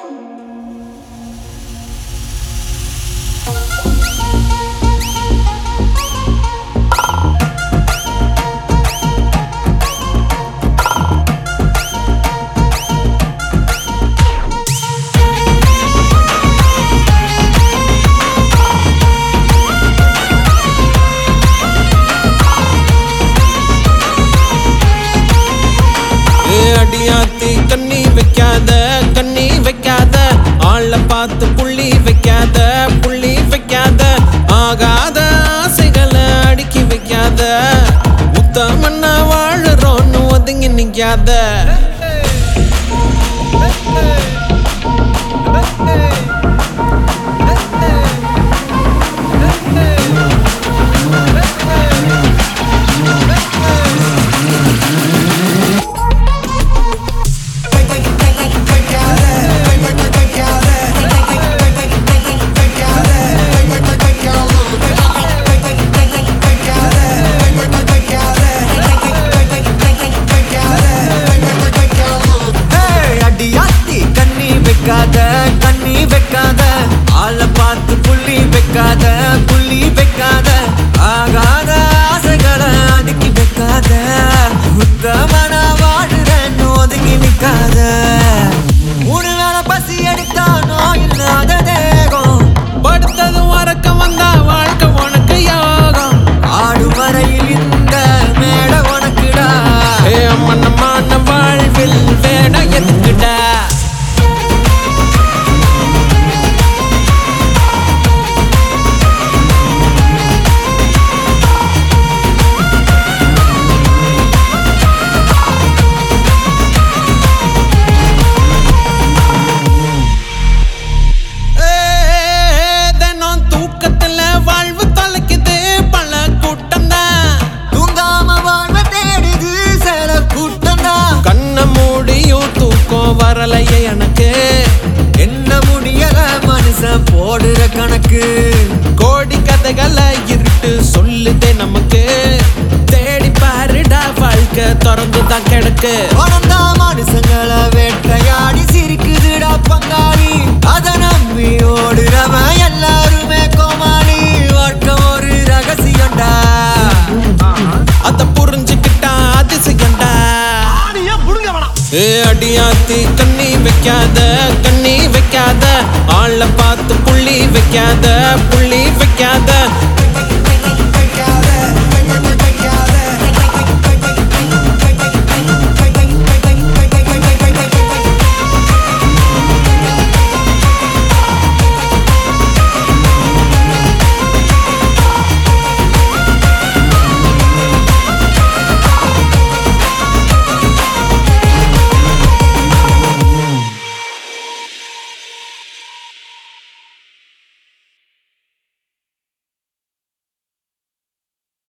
அடியாத்தி கண்ணி வைக்காத ஆள பார்த்து புள்ளி வைக்காத ஆகாத ஆசைகளை அடுக்கி வைக்காத உத்தமன்னா வாழுறோன்னு ஒதுங்கி நிக்காத கண்ணி வைக்காத ஆள பார்த்து புள்ளி வைக்காத ஆகாத ஆசைகளை அடுக்கி வைக்காத உத்தமன வாழுறன்னு ஒதுங்கி நிக்காத மூணு வேளை பசி எடுத்தானோ இல்லாத தேகம் படுத்ததும் வரக்கம் வந்தா வாழ்க்கை உனக்கு யோகம் ஆடு வரையில் இந்த மேட உனக்குடா அம்மனமான வாழ்வில் வேடம் எதுக்குடா வரலையே எனக்கு என்ன முடியல மனுஷன் போடுற கணக்கு கோடி கதைகளை இருட்டு சொல்லுதே நமக்கு தேடி பாருடா வாழ்க்கை திறந்துதான் கிடக்கு வளர்ந்தா மனுஷங்களை வேட்டையாடி சிரிக்குதுடா பங்காளி அதை நம்பி ஓடுறவன் எல்லாருமே கோமாளி வாழ்க்கை ஒரு ரகசியம்டா அத புரிஞ்சுக்கிட்டா அதிசயம்டா அடியாத்தி கண்ணி வைக்காத ஆள பார்த்து புள்ளி வைக்காத